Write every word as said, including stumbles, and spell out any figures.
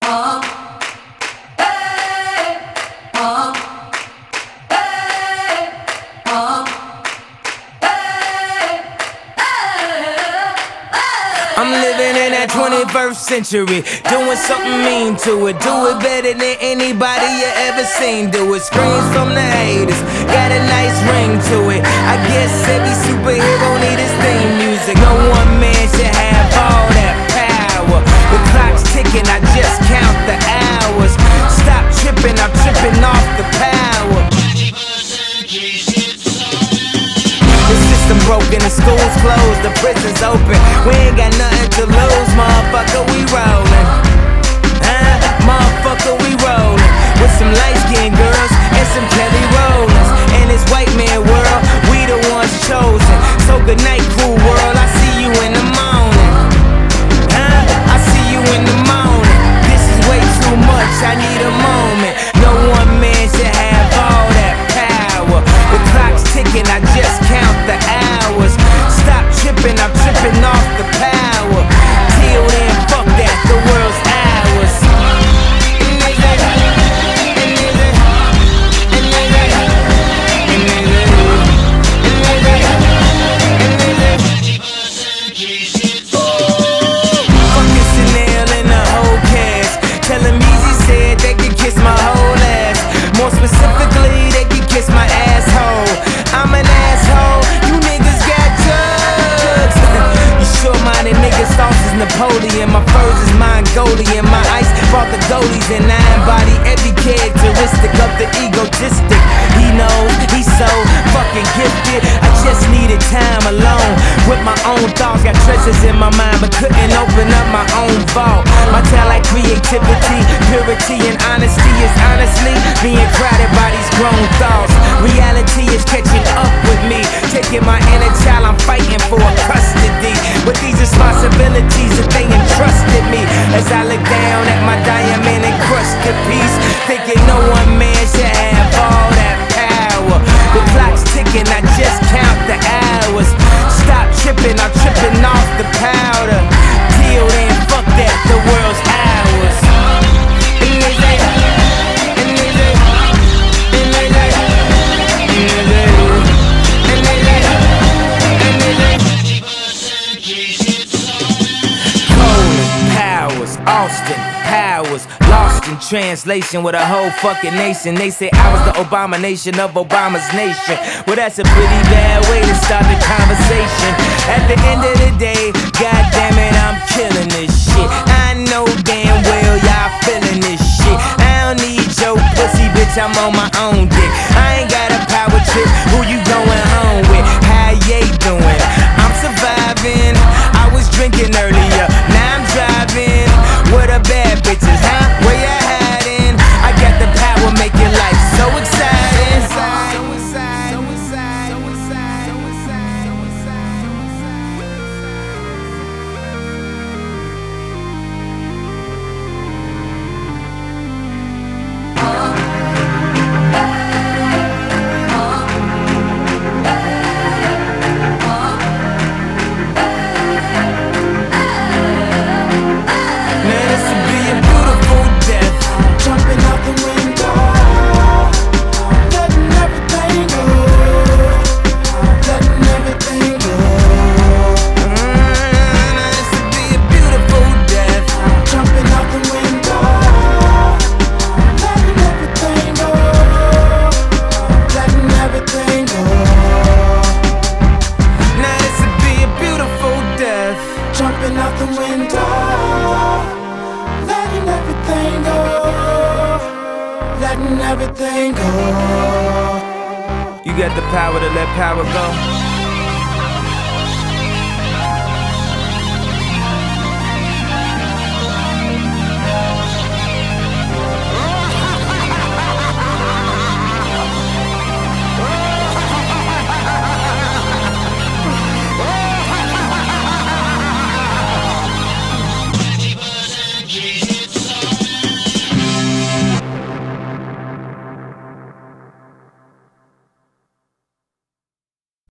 I'm living in that twenty-first century, doing something mean to it. Do it better than anybody you ever seen do it. Screams from the haters, got a nice ring to it. I guess every superhero need his theme music. No one man should have all that power. The clock's ticking, I just count the hours. Stop tripping, I'm tripping off the power. The broken, the school's closed, the prison's open. We ain't got nothing to lose, motherfucker, we rollin'. Huh? Motherfucker, we rollin'. With some light-skinned girls and some Kelly Rollins. In this white man world, we the ones chosen. So good night, cool world, I see you in the morning. Huh? I see you in the morning. This is way too much, I need a moment. No one man should have all that power. The clock's ticking, I just count the hours. Stop tripping, I'm tripping off the power. Till then, fuck that, the world's ours. Fucking Chanel and the whole cast. Tell them Easy said they could kiss my whole ass. More specifically, they could kiss my asshole. I'm an asshole, you niggas got drugs. You sure-minded niggas, sauce is Napoleon. My furs is Mongolian. My ice brought the goalies, and I embody every characteristic of the egotistic. He knows he's so fucking gifted. I just needed time alone with my own thoughts. Got treasures in my mind, but couldn't open up my own vault. My talent, creativity, purity, and honesty is honestly being crowded by these grown thoughts. Reality is catching up with me, taking my inner child, I'm fighting for custody. With these responsibilities that they entrusted me, as I look down at my diamond encrusted piece, thinking no one man should have all that power. The clock's ticking, I just count the hours. Stop tripping, I'm tripping off the powder. Till then, fuck that, the world's ours. Austin Powers, lost in translation with a whole fucking nation. They say I was the abomination of Obama's nation. Well, that's a pretty bad way to start the conversation. At the end of the day, goddamn it, I'm killing this shit. I know damn well y'all feeling this shit. I don't need your pussy, bitch, I'm on my own dick. I ain't got a power trip, who you going home with? How you doing? I'm surviving. I was drinking earlier, now I'm driving. What a bad bitches, huh? Where you hiding? I got the power, make your life so exciting. So excited, so excited, so excited, so excited, so Everything go. You got the power to let power go.